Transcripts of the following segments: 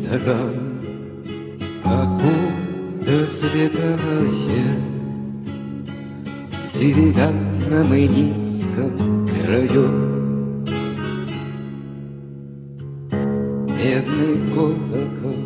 шагам, покуда светает в деревянном и низком краю. Медный колокол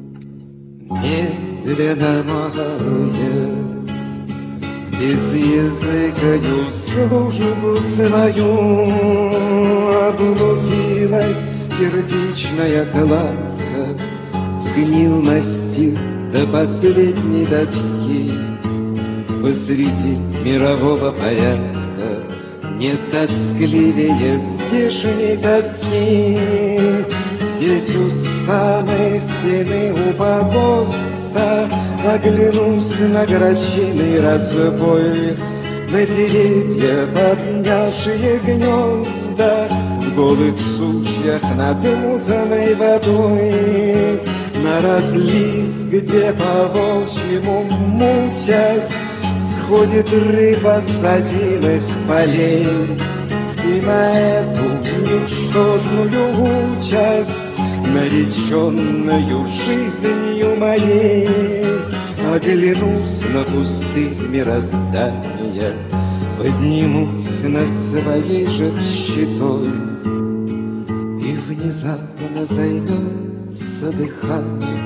медленно махает, без языкою службу свою. Облупилась кирпичная кладка, сгнил настил до последней доски. Посреди мирового порядка нет тоскливее здешней тоски. Здесь у самой стены, у погоста, оглянулся на грачиный разбой, на деревья, поднявшие гнезда, в голых сучьях над мутной водой, на разлив, где по волчьему мучась сходит рыба с озимых полей. И на эту ничтожную участь, нареченную жизнью моей, оглянусь на пустырь мироздания, поднимусь над своей же щитой, и внезапно займется дыхание,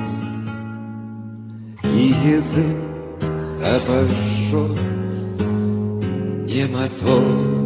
и язык обожжет немотой.